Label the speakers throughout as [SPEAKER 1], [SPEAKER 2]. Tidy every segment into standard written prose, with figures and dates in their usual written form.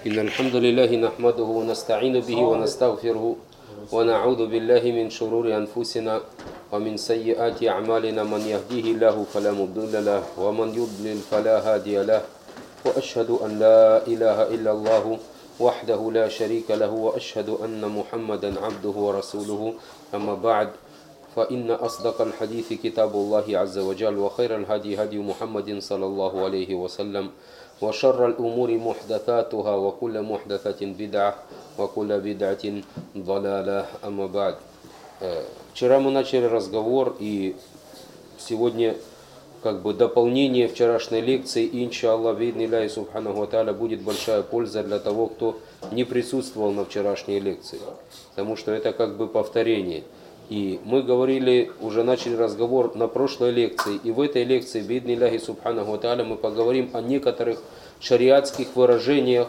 [SPEAKER 1] إن الحمد لله نحمده ونستعين به ونستغفره ونعوذ بالله من شرور أنفسنا ومن سيئات أعمالنا من يهديه الله فلا مضل له ومن يضلل فلا هادي له وأشهد أن لا إله إلا الله وحده لا شريك له وأشهد أن محمدا عبده ورسوله أما بعد فإن أصدق الحديث كتاب الله عز وجل وخير الهدي هدي محمد صلى الله عليه وسلم وشر الأمور محدثاتها وكل محدثة بدعة وكل بدعة ضلالة أما بعد. Вчера мы начали разговор, и сегодня как бы дополнение вчерашней лекции, иншаллах, би'идниллахи субханаху ва тааля, будет большая польза для того, кто не присутствовал на вчерашней лекции, потому что это как бы повторение. И мы говорили, уже начали разговор на прошлой лекции, и в этой лекции, би'идниллахи субханаху ва тааля, мы поговорим о некоторых шариатских выражениях,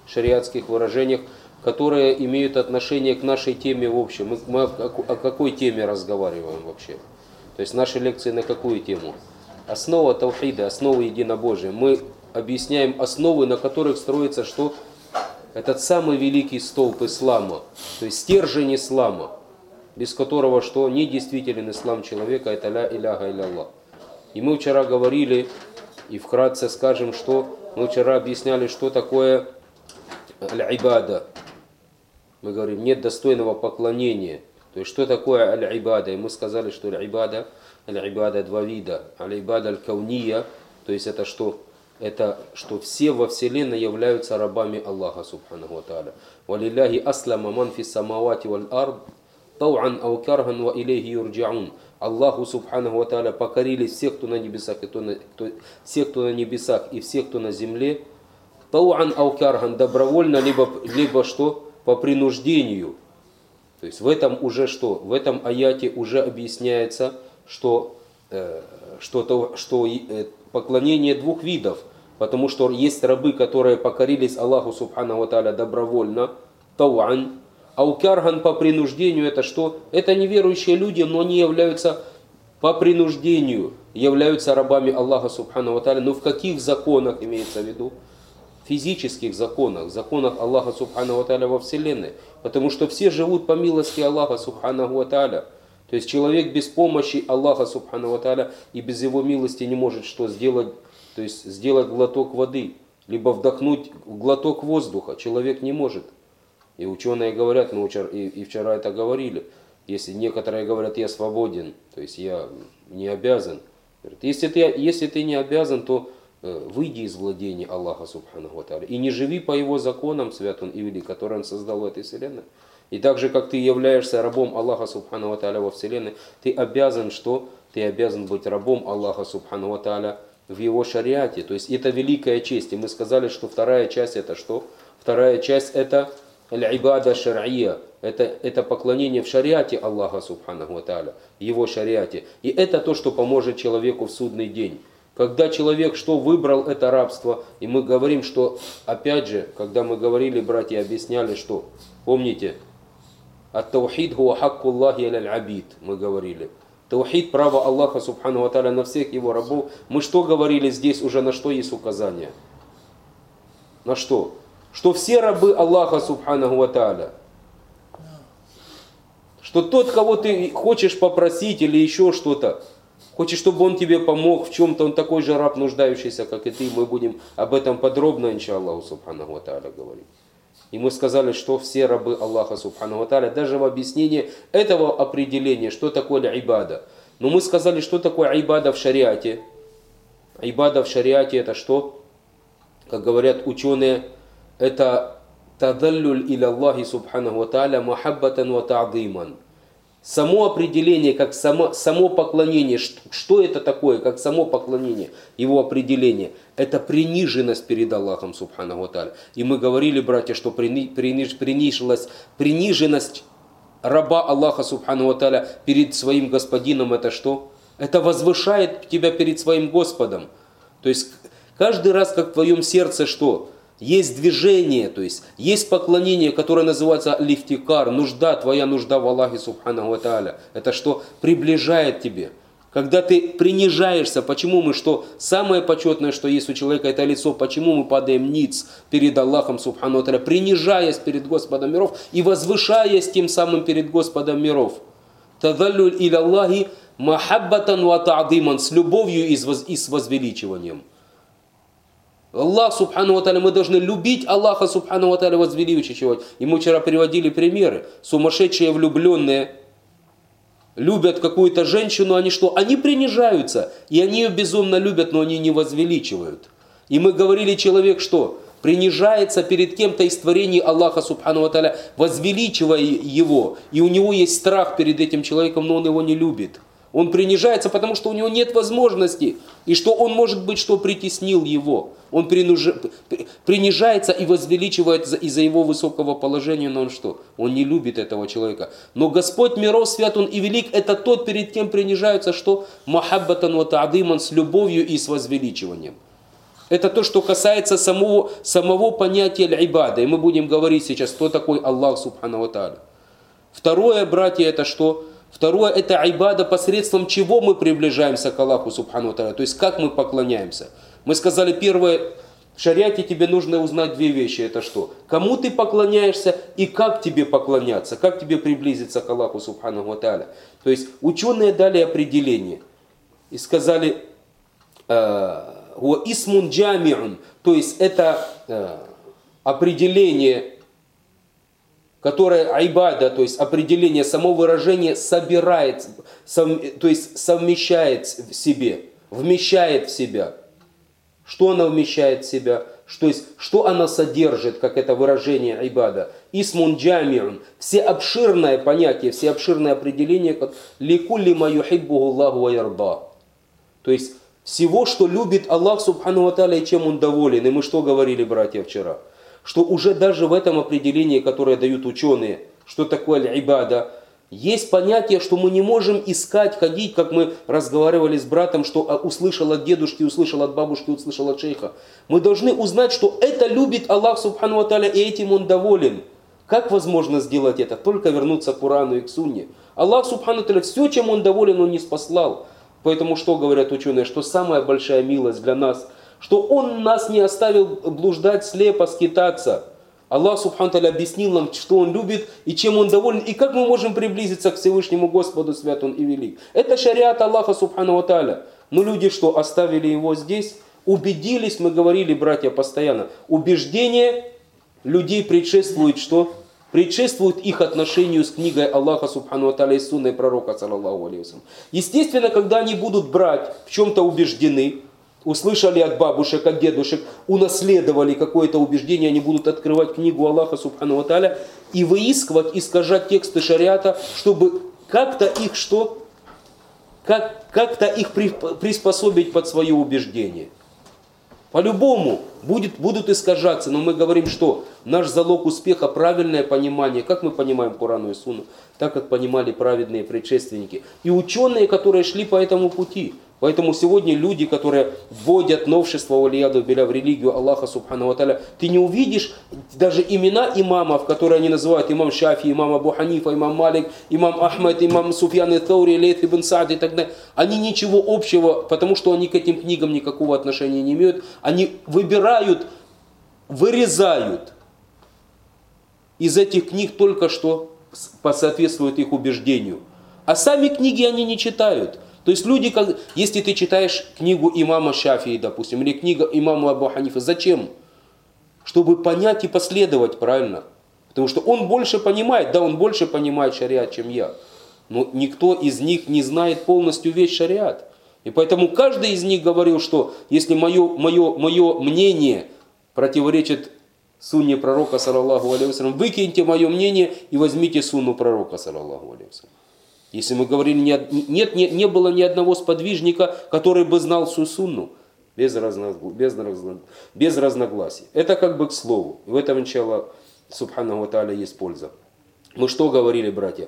[SPEAKER 1] которые имеют отношение к нашей теме в общем. Мы о какой теме разговариваем вообще? То есть наши лекции на какую тему? Основа таухида, основа единобожия. Мы объясняем основы, на которых строится что? Этот самый великий столб ислама, то есть стержень ислама, без которого что? Недействителен ислам человека, это ля иляха илля. И мы вчера говорили, и вкратце скажем, что мы вчера объясняли, что такое аль-ибада. Мы говорим, нет достойного поклонения. То есть, что такое аль-ибада? И мы сказали, что аль-ибада два вида. Аль-ибада аль-кауния, то есть это что? Это что все во вселенной являются рабами Аллаха субханаху ва тааля. Валилляхи аслама ман фис самавати валь ард тау'ан ау кархан ва илейхи юрджаун. Аллаху субханаху ва тааля покорились все, кто на небесах, все, кто на небесах и все, кто на земле. Тау'ан ау кархан, добровольно, либо что? По принуждению. То есть в этом уже что? В этом аяте уже объясняется, что поклонение двух видов. Потому что есть рабы, которые покорились Аллаху субханаху ва тааля добровольно, тау'ан, аукархан по принуждению, это что? Это неверующие люди, но они являются по принуждению, являются рабами Аллаха субханаху ва тааля. Но в каких законах имеется в виду? Физических законах, законах Аллаха субханаху ва тааля во вселенной. Потому что все живут по милости Аллаха субханаху ва тааля. То есть человек без помощи Аллаха субханаху ва тааля и без его милости не может что сделать, то есть сделать глоток воды, либо вдохнуть глоток воздуха. Человек не может. И ученые говорят, мы и вчера это говорили, если некоторые говорят, я свободен, то есть я не обязан. Если ты не обязан, то выйди из владения Аллаха субханаху ва тааля и не живи по его законам, свят он и велик, который он создал в этой вселенной. И так же, как ты являешься рабом Аллаха субханаху ва тааля во вселенной, ты обязан что? Ты обязан быть рабом Аллаха субханаху ва тааля в его шариате. То есть это великая честь. И мы сказали, что вторая часть это что? Вторая часть это аль-ибада шар'ия. Это поклонение в шариате Аллаха субханаху ва тааля, его шариате. И это то, что поможет человеку в судный день. Когда человек что выбрал это рабство, и мы говорим, что, опять же, когда мы говорили, братья, объясняли, что, помните, ат-таухид хуа хаккуллахи аль-абид, мы говорили. Таухид, право Аллаха субханаху ва тааля на всех его рабов. Мы что говорили здесь уже, на что есть указание? На что? Что все рабы Аллаха субханаху ва тааля. Что тот, кого ты хочешь попросить или еще что-то, хочешь, чтобы он тебе помог в чем-то, он такой же раб, нуждающийся, как и ты. Мы будем об этом подробно, иншаллаху субханаху ва тааля, говорить. И мы сказали, что все рабы Аллаха субханаху ва тааля, даже в объяснении этого определения, что такое ибада. Но мы сказали, что такое ибада в шариате. Ибада в шариате это что? Как говорят ученые, это тадаллюль иля Аллахи субханаху ва тааля махаббатан ва та'диман. Само определение, как само поклонение, что это такое, как само поклонение, его определение, это приниженность перед Аллахом субханаху ва тааля. И мы говорили, братья, что приниженность раба Аллаха субханаху ва тааля перед своим господином, это что? Это возвышает тебя перед своим Господом. То есть каждый раз, как в твоем сердце что? Есть движение, то есть есть поклонение, которое называется лифтикар, нужда, твоя нужда в Аллахе субханаху ва тааля. Это что приближает тебе. Когда ты принижаешься, почему мы, что самое почетное, что есть у человека, это лицо, почему мы падаем ниц перед Аллахом, субхану ва тааля, принижаясь перед Господом миров и возвышаясь тем самым перед Господом миров. Тазаллюль иля Аллахи махаббатан ва та'диман, с любовью и с возвеличиванием. Аллах, субхану ва тааля, мы должны любить Аллаха, субхану ва тааля, возвеличивать. И мы вчера приводили примеры. Сумасшедшие влюбленные любят какую-то женщину, они что? Они принижаются, и они ее безумно любят, но они не возвеличивают. И мы говорили, человек что? Принижается перед кем-то из творений Аллаха, субхану ва тааля, возвеличивая его, и у него есть страх перед этим человеком, но он его не любит. Он принижается, потому что у него нет возможности, и что он, может быть, что притеснил его. Он принижается и возвеличивает из-за его высокого положения, но он что? Он не любит этого человека. Но Господь миров, свят Он и велик, это тот, перед кем принижаются, что? Махаббатан ва та'диман, с любовью и с возвеличиванием. Это то, что касается самого понятия аль-ибада. И мы будем говорить сейчас, кто такой Аллах, субхану ва тааля. Второе, братья, это что? Второе, это айбада, посредством чего мы приближаемся к Аллаху, субхану ва тааля. То есть, как мы поклоняемся. Мы сказали, первое, в шариате тебе нужно узнать две вещи. Это что? Кому ты поклоняешься и как тебе поклоняться. Как тебе приблизиться к Аллаху, субхану ва тааля. То есть, ученые дали определение. И сказали, исмун джамиун. То есть, это определение, которое айбада, то есть определение, само выражение собирает, то есть совмещает в себе, вмещает в себя. Что она вмещает в себя? То есть, что она содержит, как это выражение айбада? Исмун джамиун. Всеобширное понятие, всеобширное определение, как ликулли ма юхиббуху Аллаху ва ярда. То есть, всего, что любит Аллах, субхану ва тааля, и чем Он доволен. И мы что говорили, братья, вчера? Что уже даже в этом определении, которое дают ученые, что такое аль-ибада, есть понятие, что мы не можем искать, ходить, как мы разговаривали с братом, что услышал от дедушки, услышал от бабушки, услышал от шейха. Мы должны узнать, что это любит Аллах, субхану ва тааля, и этим Он доволен. Как возможно сделать это? Только вернуться к Корану и к Сунне. Аллах, субхану ва тааля, все, чем Он доволен, Он не спаслал. Поэтому что говорят ученые? Что самая большая милость для нас, что Он нас не оставил блуждать слепо, скитаться. Аллах, субхану тааля, объяснил нам, что Он любит и чем Он доволен, и как мы можем приблизиться к Всевышнему Господу, свят Он и велик. Это шариат Аллаха, субхану ва тааля. Но люди что, оставили Его здесь? Убедились, мы говорили, братья, постоянно. Убеждение людей предшествует что? Предшествует их отношению с книгой Аллаха, субхану ва тааля, и сунной пророка, саллаллаху алейхи ва саллям. Естественно, когда они будут брать, в чем-то убеждены, услышали от бабушек, от дедушек, унаследовали какое-то убеждение, они будут открывать книгу Аллаха, субхану ва тааля, и выискивать, искажать тексты шариата, чтобы как-то их что? Как-то их приспособить под свое убеждение. По-любому будут искажаться, но мы говорим, что наш залог успеха, правильное понимание, как мы понимаем Корану и Сунну, так как понимали праведные предшественники. И ученые, которые шли по этому пути. Поэтому сегодня люди, которые вводят новшество валияду биля в религию Аллаха, субхану ва тааля, ты не увидишь даже имена имамов, которые они называют имам Шафи, имам Абу Ханифа, имам Малик, имам Ахмад, имам Суфьян ат-Таури, Лейт ибн Саад и так далее. Они ничего общего, потому что они к этим книгам никакого отношения не имеют. Они выбирают, вырезают из этих книг только что соответствует их убеждению. А сами книги они не читают. То есть люди, если ты читаешь книгу имама Шафии, допустим, или книгу имама Абу Ханифа, зачем? Чтобы понять и последовать правильно. Потому что он больше понимает, да, он больше понимает шариат, чем я. Но никто из них не знает полностью весь шариат. И поэтому каждый из них говорил, что если мое мнение противоречит сунне пророка, саллаллаху алейхи ва саллям, выкиньте мое мнение и возьмите сунну пророка, саллаллаху алейхи ва саллям. Если мы говорили, не было ни одного сподвижника, который бы знал всю сунну, без разногласий. Это как бы к слову. И в этом, иншаллах, субхану ва тааля, есть польза. Мы что говорили, братья?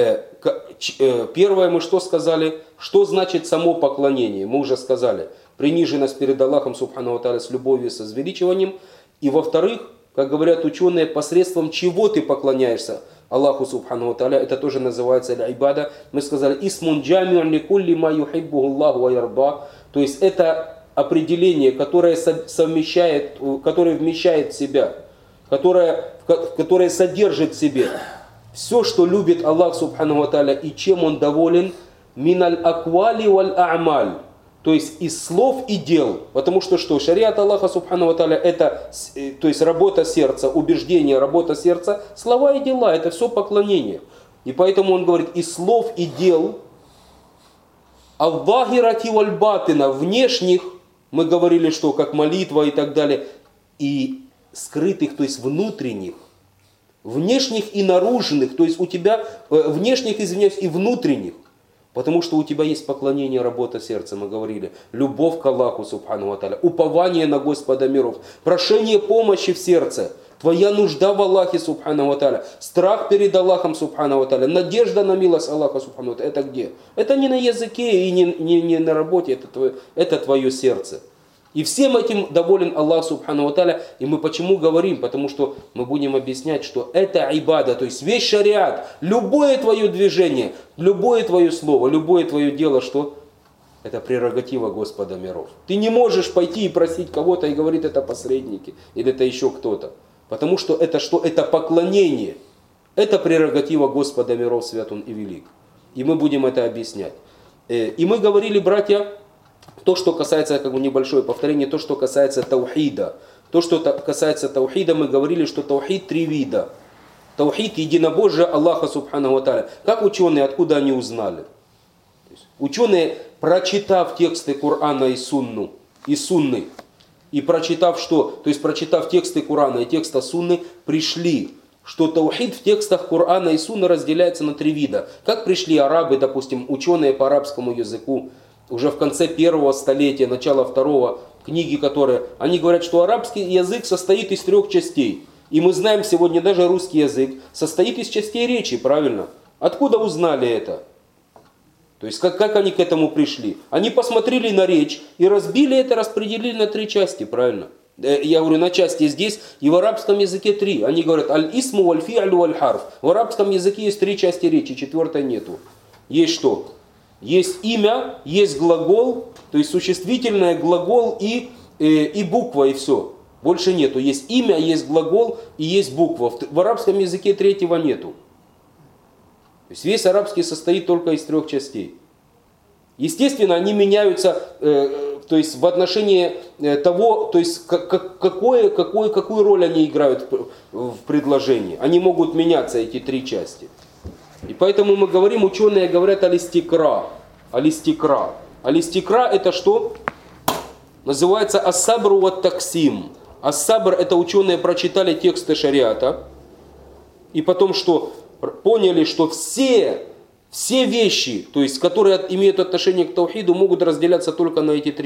[SPEAKER 1] Первое мы что сказали? Что значит само поклонение? Мы уже сказали. Приниженность перед Аллахом, субхану ва тааля, с любовью, со возвеличиванием. И во-вторых, как говорят ученые, посредством чего ты поклоняешься? Аллаху Субхану ва Тааля, это тоже называется аль-ибада. Мы сказали, исмун джами'ун ликулли ма юхиббуху Аллаху ва ярда. То есть это определение, которое совмещает, которое вмещает в себя, которое содержит в себе все, что любит Аллах Субхану ва Тааля и чем Он доволен, миналь аквали валь а'маль. То есть из слов и дел. Потому что что? Шариат Аллаха Субхану ва Тааля это, то есть работа сердца, убеждение, работа сердца, слова и дела, это все поклонение. И поэтому он говорит, из слов и дел, аль-захирати валь-батина, внешних, мы говорили, что как молитва и так далее, и скрытых, то есть внутренних и наружных, то есть у тебя внешних, извиняюсь, и внутренних. Потому что у тебя есть поклонение, работа сердца, мы говорили, любовь к Аллаху Субхану ва Тааля, упование на Господа миров, прошение помощи в сердце, твоя нужда в Аллахе Субхану ва Тааля, страх перед Аллахом Субхану ва Тааля, надежда на милость Аллаха Субхану ва Тааля. Это где? Это не на языке и не на работе, это твое сердце. И всем этим доволен Аллах Субхану ва Тааля. И мы почему говорим? Потому что мы будем объяснять, что это айбада, то есть весь шариат, любое твое движение, любое твое слово, любое твое дело, что это прерогатива Господа миров. Ты не можешь пойти и просить кого-то и говорить, это посредники или это еще кто-то. Потому что это что? Это поклонение. Это прерогатива Господа миров, свят Он и велик. И мы будем это объяснять. И мы говорили, братья, то, что касается, как бы небольшое повторение, то, что касается таухида. То, что касается таухида, мы говорили, что таухид 3 вида. Таухид, единобожие Аллаха Субхану ва Тааля. Как ученые, откуда они узнали? Ученые, прочитав тексты Корана и Сунны, и прочитав что? То есть прочитав тексты Корана и текста Сунны, пришли, что таухид в текстах Корана и Сунны разделяется на 3 вида. Как пришли арабы, допустим, ученые по арабскому языку, уже в конце 1-го столетия, начало 2-го, книги, которые... Они говорят, что арабский язык состоит из 3 частей. И мы знаем сегодня даже русский язык состоит из частей речи, правильно? Откуда узнали это? То есть как они к этому пришли? Они посмотрели на речь и разбили это, распределили на 3 части, правильно? Я говорю, на части здесь, и в арабском языке 3. Они говорят, аль-исму, валь-фи'лю, валь-харф. В арабском языке есть 3 части речи, 4-й нету. Есть что? Есть имя, есть глагол, то есть существительное, глагол и буква, и все. Больше нету. Есть имя, есть глагол и есть буква. В арабском языке 3-го нету. То есть весь арабский состоит только из 3 частей. Естественно, они меняются, то есть в отношении того, то есть какую роль они играют в предложении. Они могут меняться, эти 3 части. И поэтому мы говорим, ученые говорят алистикра. Алистикра. Алистикра это что? Называется ас-сабру ва таксим. Ас-сабр это ученые прочитали тексты шариата. И потом что? Поняли, что все вещи, то есть, которые имеют отношение к таухиду, могут разделяться только на эти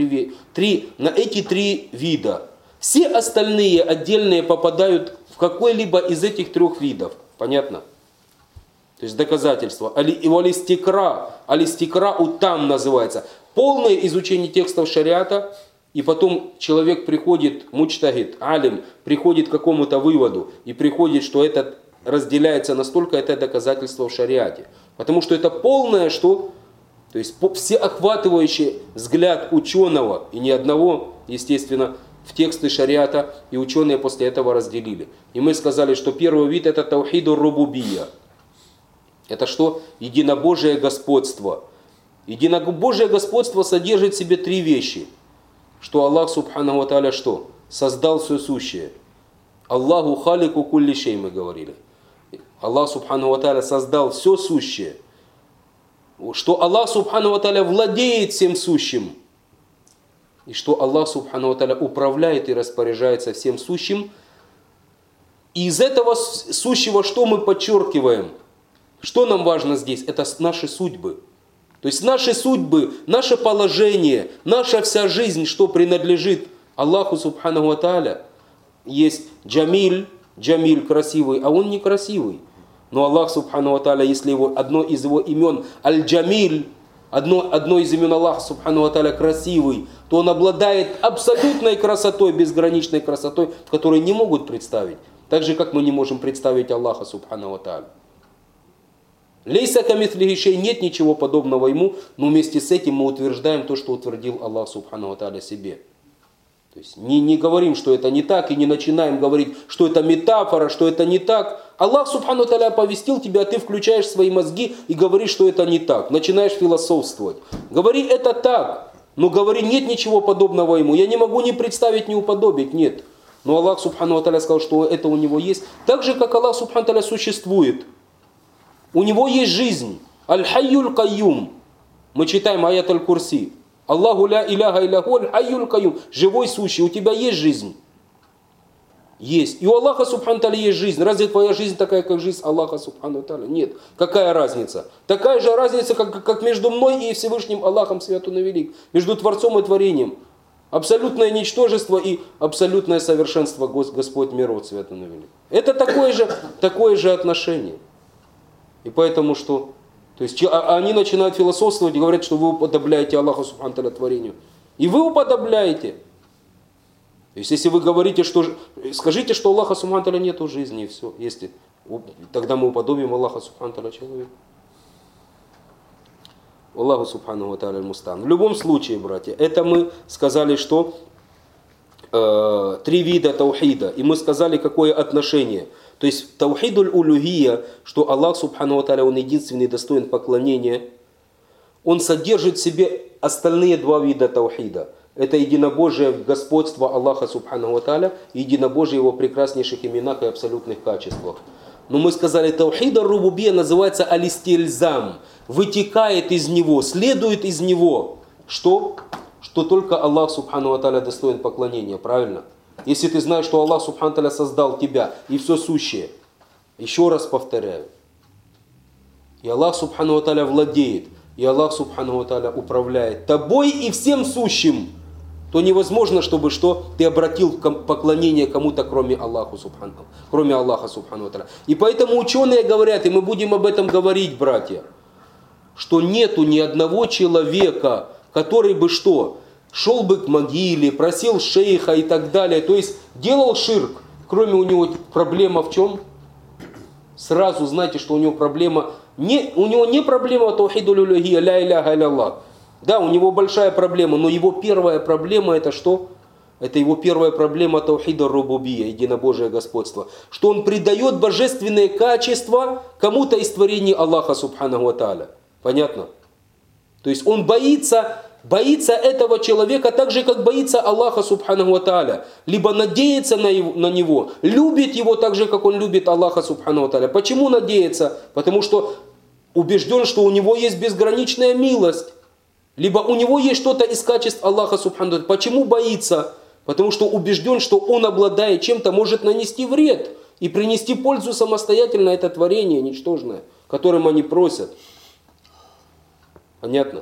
[SPEAKER 1] 3 вида. Все остальные отдельные попадают в какой-либо из этих 3 видов. Понятно? То есть доказательство. Алистикра утам называется. Полное изучение текстов шариата, и потом человек приходит, мучтагид, алим, приходит к какому-то выводу, и приходит, что это разделяется настолько, это доказательство в шариате. Потому что это полное что? То есть всеохватывающий взгляд ученого, и ни одного, естественно, в тексты шариата, и ученые после этого разделили. И мы сказали, что первый вид это таухиду рубубия. Это что? Единобожие господство. Единобожие господство содержит в себе 3 вещи. Что Аллах Субхану ва Тааля что? Создал все сущее. Аллаху халику кулли шей, мы говорили. Аллах Субхану ва Тааля создал все сущее. Что Аллах Субхану ва Тааля владеет всем сущим. И что Аллах Субхану ва Тааля управляет и распоряжается всем сущим. И из этого сущего что мы подчеркиваем? Что нам важно здесь? Это наши судьбы. То есть наши судьбы, наше положение, наша вся жизнь, что принадлежит Аллаху Субхану ва Тааля. Есть Джамиль красивый, а он некрасивый. Но Аллах Субхану ва Тааля, если одно из его имен Аль-Джамиль, одно из имен Аллаха Субхану ва Тааля красивый, то он обладает абсолютной красотой, безграничной красотой, которую не могут представить. Так же, как мы не можем представить Аллаха Субхану ва Тааля. Лейса камислихи шей, нет ничего подобного ему, но вместе с этим мы утверждаем то, что утвердил Аллах субхану ва тааля себе. То есть не говорим, что это не так, и не начинаем говорить, что это метафора, что это не так. Аллах субхану ва тааля оповестил тебя, а ты включаешь свои мозги и говоришь, что это не так. Начинаешь философствовать. Говори, это так, но говори, нет ничего подобного ему. Я не могу ни представить, ни уподобить, нет. Но Аллах субхану ва тааля сказал, что это у него есть. Так же, как Аллах субхану ва тааля существует. У него есть жизнь. Аль-Хайюль Кайюм. Мы читаем аят Аль-Курси. Аллаху ля иляха илляху аль-Хайюль Кайюм. Живой, сущий. У тебя есть жизнь? Есть. И у Аллаха субхану тааля есть жизнь. Разве твоя жизнь такая, как жизнь Аллаха субхану тааля? Нет. Какая разница? Такая же разница, как между мной и Всевышним Аллахом Свят Он и Велик. Между Творцом и Творением. Абсолютное ничтожество и абсолютное совершенство Господь миров Свят Он и Велик. Это такое же отношение. И поэтому что? То есть они начинают философствовать и говорят, что вы уподобляете Аллаху субхану тааля творению. И вы уподобляете. То есть если вы говорите, что... Скажите, что у Аллаха субхану тааля нету жизни, и все. Если, тогда мы уподобим Аллаха субхану тааля человеку. Аллаху субхану ва тааля аль-мустан. В любом случае, братья, это мы сказали, что 3 вида таухида. И мы сказали, какое отношение. То есть таухидуль улюхия, что Аллах субхану ва тааля, Он единственный достоин поклонения, Он содержит в себе остальные 2 вида таухида. Это единобожие господства Аллаха субхану ва тааля и единобожие Его прекраснейших именах и абсолютных качествах. Но мы сказали, таухид ар-рубубия называется алистильзам, вытекает из него, следует из него. Что? Что только Аллах субхану ва тааля достоин поклонения, правильно? Если ты знаешь, что Аллах субхану ва тааля создал тебя и все сущее, еще раз повторяю, и Аллах субхану ва тааля владеет, и Аллах субхану ва тааля управляет тобой и всем сущим, то невозможно, чтобы что ты обратил поклонение кому-то, кроме Аллаха субхану ва тааля. И поэтому ученые говорят, и мы будем об этом говорить, братья, что нету ни одного человека, который бы что? Шел бы к могиле, просил шейха и так далее. То есть делал ширк. Кроме у него проблема в чем? Сразу знаете, что у него проблема... у него не проблема таухидуль улюхия, ля иляха илля. Да, у него большая проблема, но его первая проблема это что? Это его первая проблема таухида рубубия, единобожие господства. Что он придает божественные качества кому-то из творений Аллаха субхану ва тааля. Понятно? То есть он боится этого человека так же, как боится Аллаха субхану ва тааля. Либо надеется на него, любит его так же, как он любит Аллаха субхану ва тааля. Почему надеется? Потому что убежден, что у него есть безграничная милость. Либо у него есть что-то из качеств Аллаха субхану ва тааля. Почему боится? Потому что убежден, что он, обладая чем-то, может нанести вред и принести пользу самостоятельно это творение ничтожное, которым они просят. Понятно?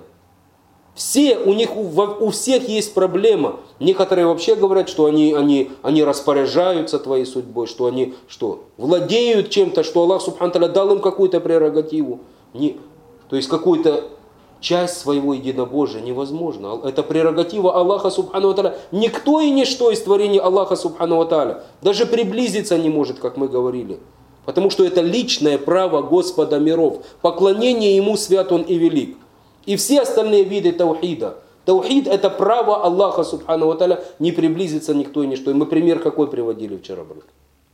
[SPEAKER 1] У всех есть проблема. Некоторые вообще говорят, что они распоряжаются твоей судьбой, что они владеют чем-то, что Аллах субхану ва тааля дал им какую-то прерогативу. То есть какую-то часть своего единобожия невозможно. Это прерогатива Аллаха субхану ва тааля. Никто и ничто из творений Аллаха субхану ва тааля даже приблизиться не может, как мы говорили. Потому что это личное право Господа миров. Поклонение Ему свят Он и велик. И все остальные виды таухида. Таухид это право Аллаха субхану ва тааля, не приблизиться никто и ничто. И мы пример какой приводили вчера, брат?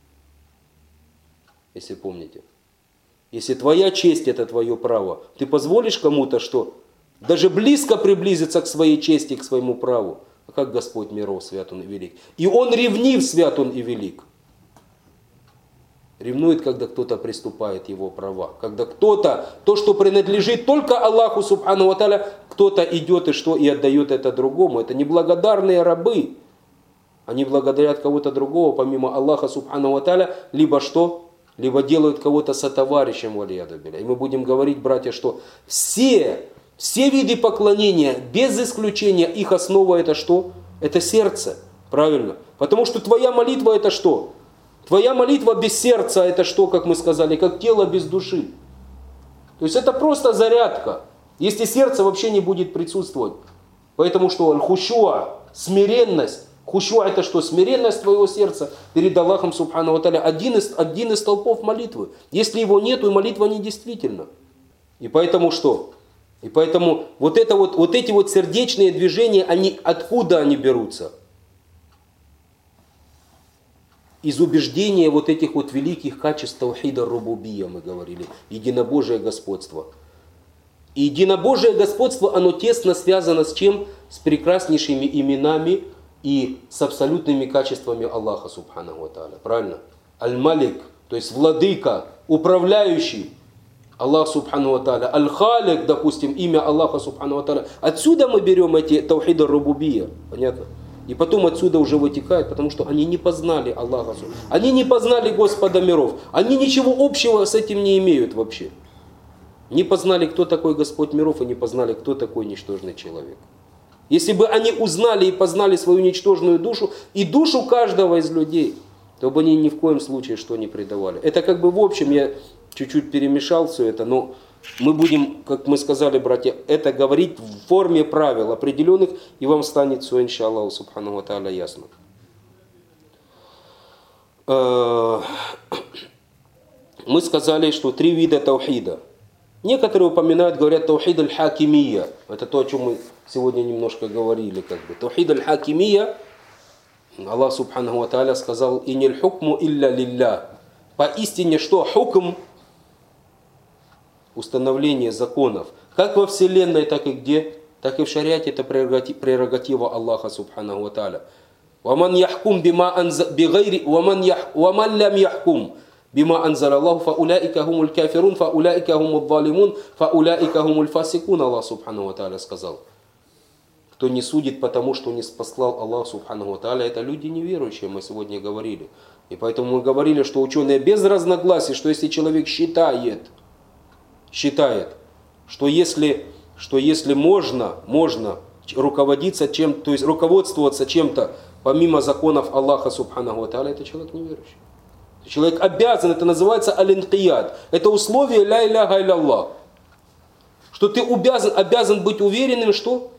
[SPEAKER 1] Если помните. Если твоя честь это твое право, ты позволишь кому-то что? Даже близко приблизиться к своей чести, к своему праву. А как Господь миров, свят Он и велик. И Он ревнив, свят Он и велик. Ревнует, когда кто-то приступает его права. Когда кто-то, то, что принадлежит только Аллаху субхану ва тааля, кто-то идет и отдает это другому. Это неблагодарные рабы. Они благодарят кого-то другого, помимо Аллаха субхану ва тааля, либо что? Либо делают кого-то сотоварищем валияду билля. И мы будем говорить, братья, что все виды поклонения, без исключения, их основа это что? Это сердце. Правильно? Потому что твоя молитва это что? Твоя молитва без сердца это что, как мы сказали, как тело без души. То есть это просто зарядка, если сердце вообще не будет присутствовать. Поэтому что? Аль-хушуа, смиренность. Хушуа это что? Смиренность твоего сердца перед Аллахом субхану ва тааля. Один из столпов молитвы. Если его нету, молитва недействительна. И поэтому что? И поэтому вот эти вот сердечные движения, откуда они берутся? Из убеждения вот этих вот великих качеств таухида рубубия, мы говорили, единобожие господство. И единобожие господство, оно тесно связано с чем? С прекраснейшими именами и с абсолютными качествами Аллаха субханаху ва тааля. Правильно? Аль-Малик, то есть владыка, управляющий. Аллах субхану ва тааля. Аль-Халик, допустим, имя Аллаха субхану ва тааля. Отсюда мы берем эти таухиды рубубия. Понятно? И потом отсюда уже вытекает, потому что они не познали Аллаха. Они не познали Господа миров. Они ничего общего с этим не имеют вообще. Не познали, кто такой Господь миров, и не познали, кто такой ничтожный человек. Если бы они узнали и познали свою ничтожную душу и душу каждого из людей, то бы они ни в коем случае что не предавали. Это как бы в общем, я чуть-чуть перемешал все это, но мы будем, как мы сказали, братья, это говорить в форме правил определенных, и вам станет все, иншаллаху субхану ва тааля, ясно. Мы сказали, что 3 вида таухида. Некоторые упоминают, говорят, таухид аль-хакимия. Это то, о чем мы сегодня немножко говорили. Таухид аль-хакимия, Аллах субхану ва тааля сказал, «Иниль хукму илля лилля». Поистине, что хукм? Установление законов. Как во вселенной, так и где? Так и в шариате это прерогатива Аллаха субхану ва тааля. «Ваман яхкум бима бигайри, ваман лям яхкум». Бима анзал Аллаху фаулаика хумуль кафирун, фаулаика хумуль залимун, фаулаика хумуль фасикун, Аллах субхану ва тааля сказал. Кто не судит потому, что не спаслал Аллах субхану ва тааля, это люди неверующие, мы сегодня говорили. И поэтому мы говорили, что ученые без разногласий, что если человек считает, что если можно руководиться чем, то есть руководствоваться чем-то помимо законов Аллаха субхану ва тааля, это человек неверующий. Человек обязан, это называется аль-инқияд. Это условие ля иляха илля-Аллах. Что ты обязан быть уверенным, что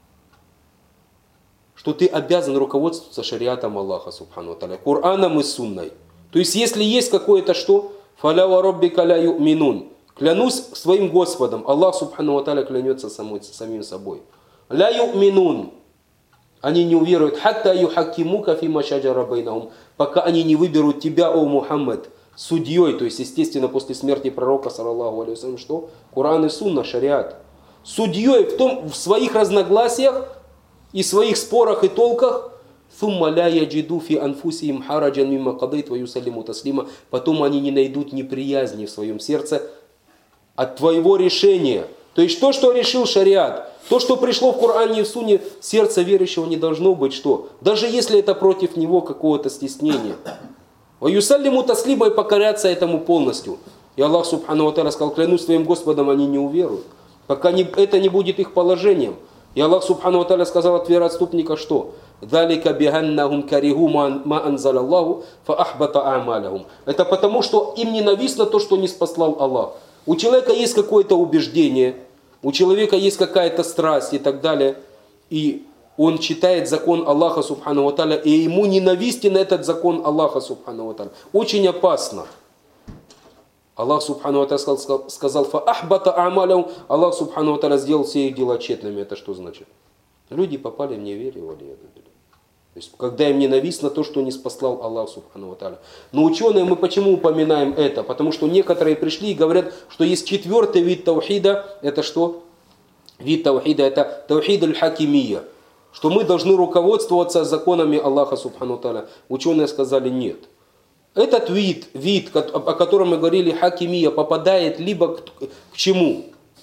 [SPEAKER 1] ты обязан руководствоваться шариатом Аллаха субхану ва тааля, Кораном и Сунной. То есть, если есть какое-то что, фаля ва раббика ля ю'минун. Клянусь своим Господом. Аллах субхану ва тааля клянется самим собой. Ля ю'минун. Они не уверуют, хатта юхаккимука фима шаджара байнахум, пока они не выберут тебя, о Мухаммад, судьей, то есть, естественно, после смерти пророка, саллаллаху алейхи вассалям, что? Коран и Сунна, шариат. Судьей в своих разногласиях и своих спорах и толках, thumma ля яджиду фи анфусихим хараджан мимма кадайт ва юсаллиму таслима, потом они не найдут неприязни в своем сердце от твоего решения. То есть то, что решил шариат, то, что пришло в Коране и в Сунне, сердце верующего не должно быть что? Даже если это против него какого-то стеснения. Ваюсаллиму таслима, и покоряться этому полностью. И Аллах субхану ва тааля сказал, клянусь своим Господом, они не уверуют, пока это не будет их положением. И Аллах субхану ва тааля сказал от вероотступника что? «Далика биханнахум кариху ма анзалаллаху фа ахбата а'малахум». Это потому, что им ненавистно то, что не спаслал Аллах. У человека есть какое-то убеждение, у человека есть какая-то страсть и так далее, и он читает закон Аллаха субхану ва тааля, и ему ненавистен этот закон Аллаха субхану ва тааля. Очень опасно. Аллах субхану ва тааля сказал, «Фа ахбата а'малахум», Аллах субхану ва тааля сделал все их дела тщетными. Это что значит? Люди попали в неверие, то есть, когда им ненавистно то, что не спаслал Аллах субхану ва тааля. Но ученые, мы почему упоминаем это? Потому что некоторые пришли и говорят, что есть 4-й вид таухида. Это что? Вид таухида, это таухид аль-хакимия. Что мы должны руководствоваться законами Аллаха субхану ва тааля. Ученые сказали нет. Этот вид, о котором мы говорили, хакимия, попадает либо к чему?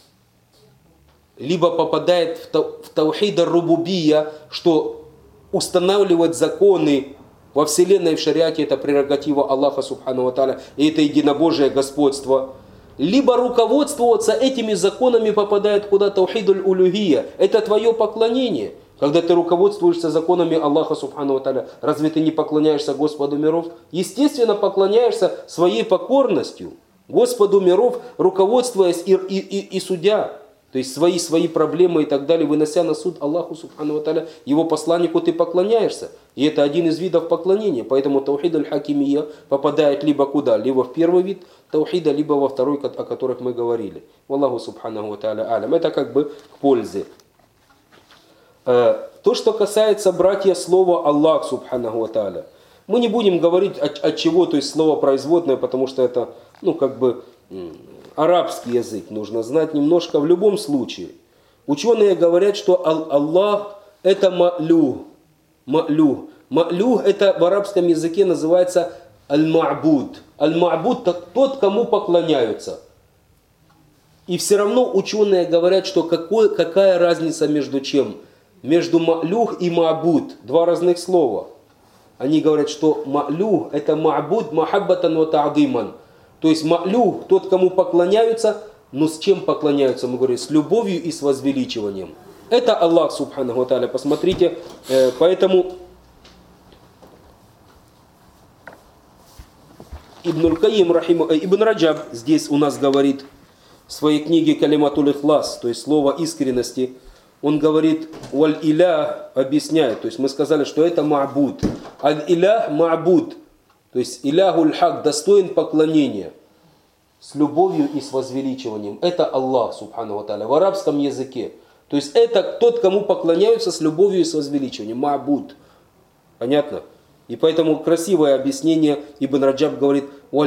[SPEAKER 1] Либо попадает в таухид ар-рубубия, что устанавливать законы во вселенной и в шариате, это прерогатива Аллаха субхану ва тааля, и это единобожие господство. Либо руководствоваться этими законами попадает куда? Таухид аль-улюхия. Это твое поклонение. Когда ты руководствуешься законами Аллаха субхану ва тааля, разве ты не поклоняешься Господу миров? Естественно, поклоняешься своей покорностью Господу миров, руководствуясь и судя. То есть свои проблемы и так далее, вынося на суд Аллаху Субхану ва Тааля, его посланнику ты поклоняешься. И это один из видов поклонения. Поэтому таухид аль-хакимия попадает либо куда? Либо в первый вид таухида, либо во второй, о которых мы говорили. Валлаху Субхану ва Тааля алям. Это как бы к пользе. То, что касается, братья, слова Аллах Субхану ва Тааля. Мы не будем говорить от чего, то есть слово производное, потому что это, арабский язык нужно знать немножко в любом случае. Ученые говорят, что Аллах это ма'люх. Ма'люх это в арабском языке называется аль-ма'буд. Аль-ма'буд тот, кому поклоняются. И все равно ученые говорят, что какая разница между чем? Между ма'люх и ма'буд. Два разных слова. Они говорят, что ма'люх это ма'буд махаббатан ва та'диман. То есть ма'люх, тот, кому поклоняются, но с чем поклоняются? Мы говорим, с любовью и с возвеличиванием. Это Аллах Субхану ва Тааля. Посмотрите, поэтому Ибн Раджаб здесь у нас говорит в своей книге Калиматуль Ихлас, то есть слово искренности, он говорит, валь-илях объясняет, то есть мы сказали, что это ма'буд. Аль-илях ма'буд. То есть иляхуль хак достоин поклонения с любовью и с возвеличиванием. Это Аллах Субхану ва Тааля в арабском языке. То есть это тот, кому поклоняются с любовью и с возвеличиванием. Ма'буд. Понятно? И поэтому красивое объяснение Ибн Раджаб говорит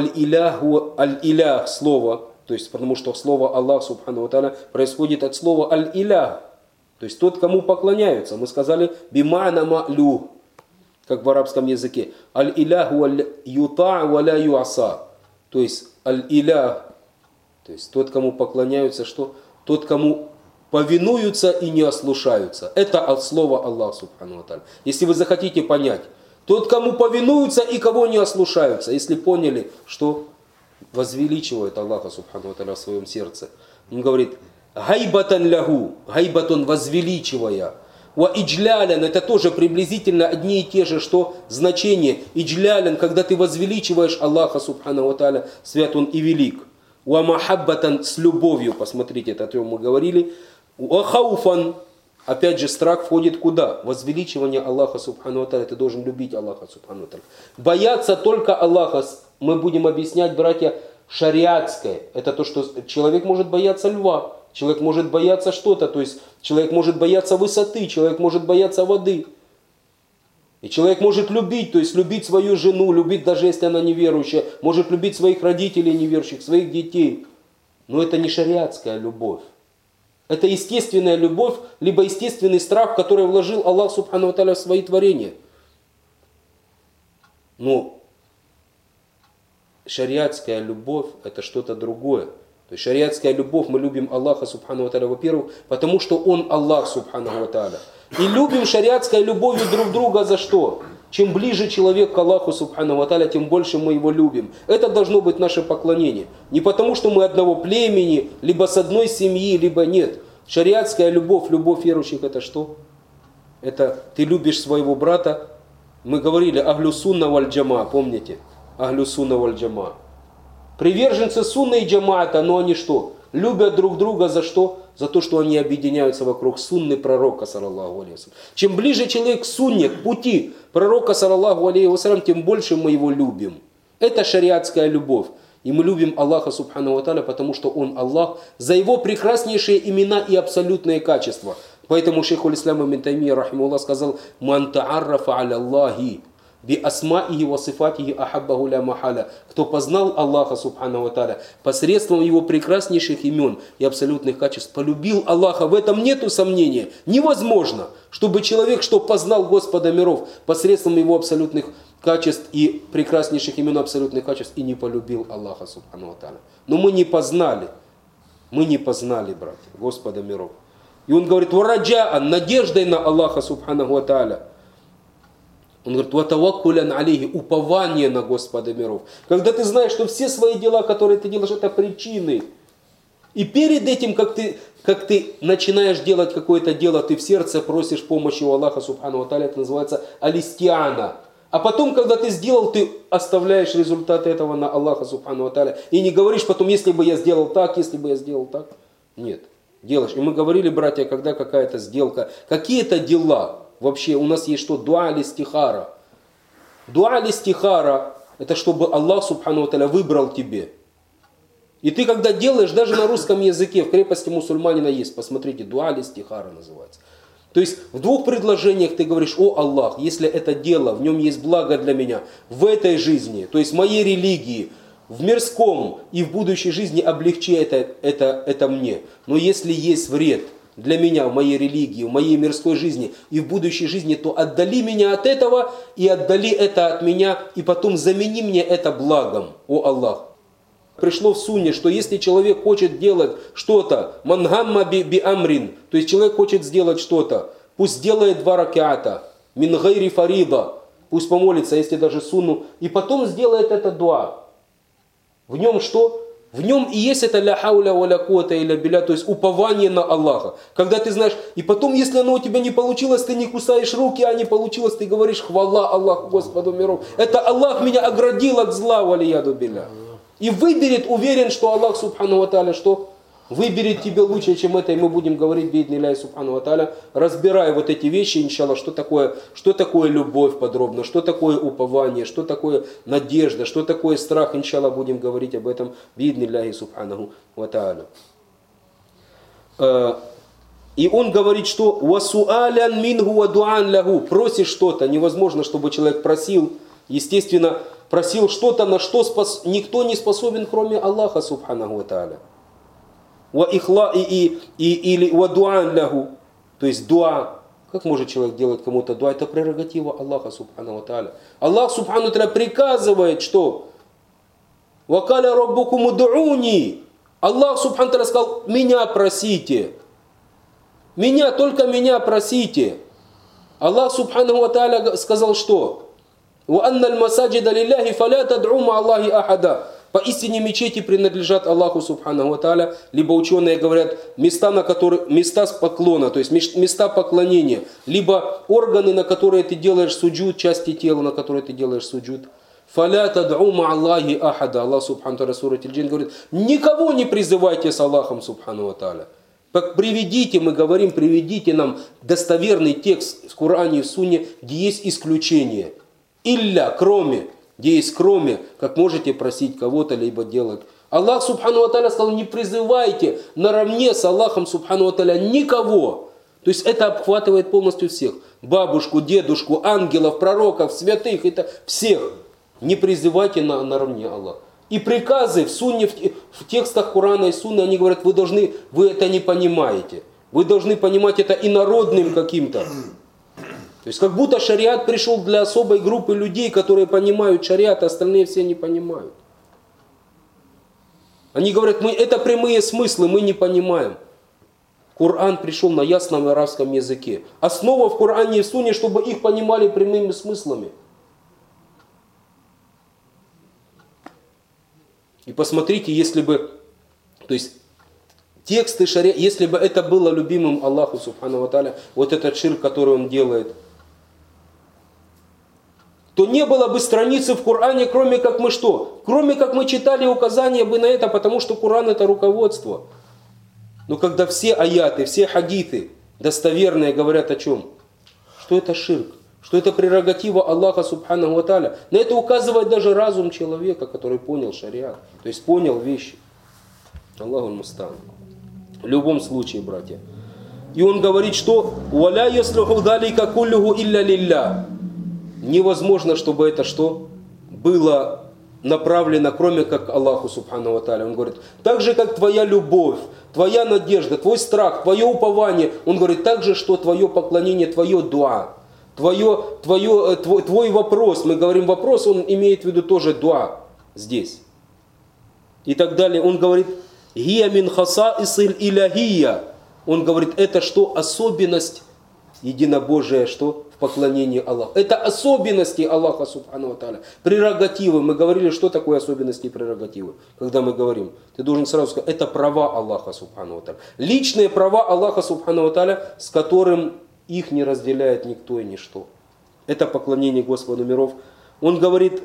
[SPEAKER 1] аль-илях слово. То есть потому что слово Аллах Субхану ва Тааля происходит от слова аль-илях. То есть тот, кому поклоняются. Мы сказали бимана ма'люх. Как в арабском языке. Аль-илях юта' ва ля ю'аса. То есть аль-илях, то есть тот, кому поклоняются, что? Тот, кому повинуются и не ослушаются. Это от слова Аллах Субхану ва Тааля. Если вы захотите понять, тот, кому повинуются и кого не ослушаются. Если поняли, что возвеличивает Аллаха Субхану ва Тааля в своем сердце. Он говорит, гайбатан лягу, гайбатон возвеличивая. Ва иджлялян, это тоже приблизительно одни и те же, что значения. Иджлялян, когда ты возвеличиваешь Аллаха Субхану ва Тааля, свят Он и велик. Ва махаббатан, с любовью, посмотрите, это о чем мы говорили. Ва хауфан, опять же, страх входит куда? Возвеличивание Аллаха Субхану ва Тааля, ты должен любить Аллаха Субхану ва Тааля. Бояться только Аллаха, мы будем объяснять, братья, шариатское. Это то, что человек может бояться льва. Человек может бояться что-то, то есть человек может бояться высоты, человек может бояться воды. И человек может любить, то есть любить свою жену, любить даже если она неверующая, может любить своих родителей неверующих, своих детей. Но это не шариатская любовь. Это естественная любовь, либо естественный страх, который вложил Аллах Субхану ва Тааля в свои творения. Но шариатская любовь это что-то другое. То есть шариатская любовь, мы любим Аллаха Субхану ва Тааля, во-первых, потому что Он Аллах Субхану ва Тааля. И любим шариатской любовью друг друга за что? Чем ближе человек к Аллаху Субхану ва Тааля, тем больше мы его любим. Это должно быть наше поклонение. Не потому, что мы одного племени, либо с одной семьи, либо нет. Шариатская любовь, любовь верующих, это что? Это ты любишь своего брата. Мы говорили ахлю сунна валь джама, помните? Ахлю сунна валь джама. Приверженцы сунны и джамаата, но они что? Любят друг друга за что? За то, что они объединяются вокруг сунны пророка, саллаллаху алейхи вассалям. Чем ближе человек к сунне, к пути пророка, саллаллаху алейхи вассалям, тем больше мы его любим. Это шариатская любовь. И мы любим Аллаха Субхану ва Тааля, потому что Он Аллах, за Его прекраснейшие имена и абсолютные качества. Поэтому шейхуль ислам ибн Таймия, рахимахуллах, сказал, «Ман та'аррафа аля Аллахи». Би асмаихи ва сифатихи ахаббаху ля махаля. Кто познал Аллаха Субхану ва Тааля посредством его прекраснейших имен и абсолютных качеств, полюбил Аллаха, в этом нету сомнения. Невозможно, чтобы человек, что познал Господа миров посредством его абсолютных качеств и прекраснейших имен и абсолютных качеств, и не полюбил Аллаха Субхану ва Тааля. Но мы не познали, братья, Господа миров. И он говорит, вараджаан, надеждой на Аллаха Субхану ва Тааля. Он говорит, ватаваккулян алейхи, упование на Господа миров. Когда ты знаешь, что все свои дела, которые ты делаешь, это причины. И перед этим, как ты начинаешь делать какое-то дело, ты в сердце просишь помощи у Аллаха Субхану ва Тааля, это называется алистиана. А потом, когда ты сделал, ты оставляешь результаты этого на Аллаха Субхану ва Тааля. И не говоришь потом, если бы я сделал так, если бы я сделал так. Нет. делаешь. И мы говорили, братья, когда какая-то сделка, какие-то дела, вообще у нас есть что? Дуа или стихара. Дуа или стихара, это чтобы Аллах Субхану ва Тааля выбрал тебе. И ты когда делаешь, даже на русском языке, в крепости мусульманина есть, посмотрите, дуа или стихара называется. То есть в двух предложениях ты говоришь: о Аллах, если это дело, в нем есть благо для меня, в этой жизни, то есть в моей религии, в мирском и в будущей жизни облегчи это мне. Но если есть вред для меня в моей религии, в моей мирской жизни и в будущей жизни, то отдали меня от этого и отдали это от меня, и потом замени мне это благом, о Аллах. Пришло в сунне, что если человек хочет делать что-то, мангамма би амрин, то есть человек хочет сделать что-то, пусть сделает 2 раката, мин гайри фарида, пусть помолится, если даже сунну, и потом сделает это дуа. В нем что? В нем и есть это ля хауля ва ля куата илля билля, то есть упование на Аллаха. Когда ты знаешь, и потом, если оно у тебя не получилось, ты не кусаешь руки, а не получилось, ты говоришь: хвала Аллаху Господу миров. Это Аллах меня оградил от зла, валияду билля. И выберет, уверен, что Аллах Субхану ва Тааля что? Выберет тебе лучше, чем это. И мы будем говорить, бииднилляхи Субхану ва Тааля, разбирая вот эти вещи, иншаллах, что такое любовь подробно, что такое упование, что такое надежда, что такое страх, иншаллах, будем говорить об этом, бииднилляхи Субхану ва Тааля. И он говорит, что «Васуалян мингу ва дуан лягу». Просишь что-то, невозможно, чтобы человек просил, естественно, просил что-то, на что никто не способен, кроме Аллаха Субханаху ва Тааля. Ва ихла или ва дуан лягу, то есть дуа. Как может человек делать кому-то дуа? Это прерогатива Аллаха Субханаху ва Тааля. Аллах Субхану ва Тааля приказывает, что «Ва каля раббукум уд'уни». Аллах Субхану ва Тааля сказал: меня просите. Меня, только меня просите. Аллах Субханаху ва Тааля сказал что? وَأَنَّ الْمَسَاجِدَ لِلَّهِ فَلَا تَدْعُوا مَعَ اللَّهِ أَحَدًا. Поистине мечети принадлежат Аллаху Субханаху ва Тааля, либо ученые говорят места поклона, то есть места поклонения, либо органы, на которые ты делаешь суджуд, части тела, на которые ты делаешь суджуд. فَلَا تَدْعُوا مَعَ اللَّهِ أَحَدًا. Аллах Субхану ва Тааля, сура Аль-Джин, говорит: никого не призывайте с Аллахом Субхану ва Тааля. Приведите нам достоверный текст в Коране и в Сунне, где есть исключение. Илля, кроме, где есть кроме, как можете просить кого-то, либо делать. Аллах Субхану ва Тааля сказал: не призывайте наравне с Аллахом Субхану ва Тааля никого. То есть это обхватывает полностью всех. Бабушку, дедушку, ангелов, пророков, святых, это всех. Не призывайте наравне Аллаха. И приказы в Сунне, в текстах Корана и Сунны, они говорят: вы это не понимаете. Вы должны понимать это инородным каким-то. То есть как будто шариат пришел для особой группы людей, которые понимают шариат, а остальные все не понимают. Они говорят: это прямые смыслы, мы не понимаем. Коран пришел на ясном арабском языке. Основа в Коране и в Сунне, чтобы их понимали прямыми смыслами. И посмотрите, если бы, то есть тексты шариата, если бы это было любимым Аллаху Субхану ва Тааля, вот этот ширк, который он делает, то не было бы страницы в Коране, кроме как мы что? Кроме как мы читали указания бы на это, потому что Коран это руководство. Но когда все аяты, все хадиты достоверные говорят о чем? Что это ширк, что это прерогатива Аллаха Субхану ва Тааля. На это указывает даже разум человека, который понял шариат, то есть понял вещи. Аллаху муста'ан. В любом случае, братья. И он говорит, что «Валя яслуху далика куллюху илля лилля». Невозможно, чтобы это что? Было направлено, кроме как Аллаху Субхану ва Тааля. Он говорит: так же, как твоя любовь, твоя надежда, твой страх, твое упование. Он говорит: так же, что твое поклонение, твое дуа, твой вопрос. Мы говорим вопрос, он имеет в виду тоже дуа здесь. И так далее. Он говорит: «Гия мин хасаисиль иляхия». Он говорит, это что? Особенность единобожия, что? В поклонении Аллаху. Это особенности Аллаха Субхану ва Тааля. Прерогативы. Мы говорили, что такое особенности и прерогативы. Когда мы говорим, ты должен сразу сказать, это права Аллаха Субхану ва Тааля. Личные права Аллаха Субхану ва Тааля, с которым их не разделяет никто и ничто. Это поклонение Господу миров. Он говорит: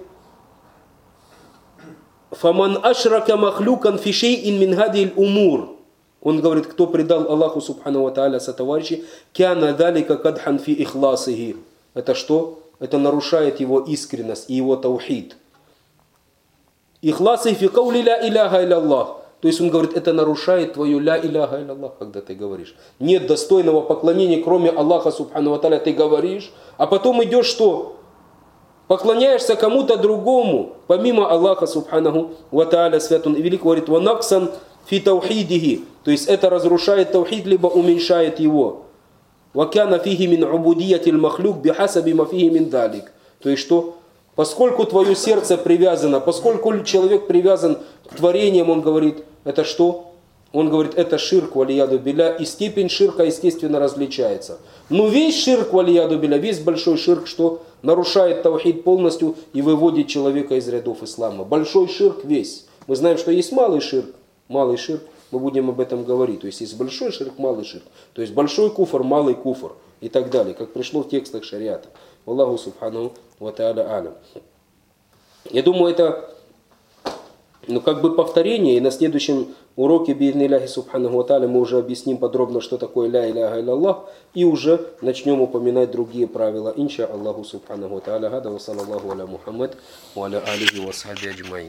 [SPEAKER 1] «Фаман ашрака махлюкан фи шейин мин хадил умур». Он говорит, кто предал Аллаху субхану ва тааля сотоварищи, кяна далика кадхан фи ихласихи. Это что? Это нарушает его искренность и его таухид. Ихласы фи каули ля иляха иляллах. То есть он говорит, это нарушает твою ля иляха иляллах, когда ты говоришь. Нет достойного поклонения, кроме Аллаха субхану ва тааля, ты говоришь, а потом идешь что? Поклоняешься кому-то другому, помимо Аллаха субханаху ва тааля, свят он и велик, говорит, ва наксан фи таухидихи. То есть это разрушает таухид, либо уменьшает его. Ва кяна фихи мин убудиятиль махлюк бихасаби ма фихи мин далик. То есть что? Поскольку твое сердце привязано, поскольку человек привязан к творениям, он говорит, это что? Он говорит, это ширк, валияду билля, и степень ширка, естественно, различается. Но весь ширк, валияду билля, весь большой ширк, что нарушает таухид полностью и выводит человека из рядов ислама. Большой ширк весь. Мы знаем, что есть малый ширк, мы будем об этом говорить. То есть есть большой ширк, малый ширк. То есть большой куфр, малый куфр и так далее, как пришло в текстах шариата. Аллаху субхану ва тааля алям. Я думаю, это как бы повторение, и на следующем уроке би'идниллахи субханаху ва тааля мы уже объясним подробно, что такое ля иляха илlallah, и уже начнем упоминать другие правила. Инша Аллаху субханаху ва тааля. Хада ва саллаллаху аля Мухаммад ва аля алихи ва сахби аджмаин.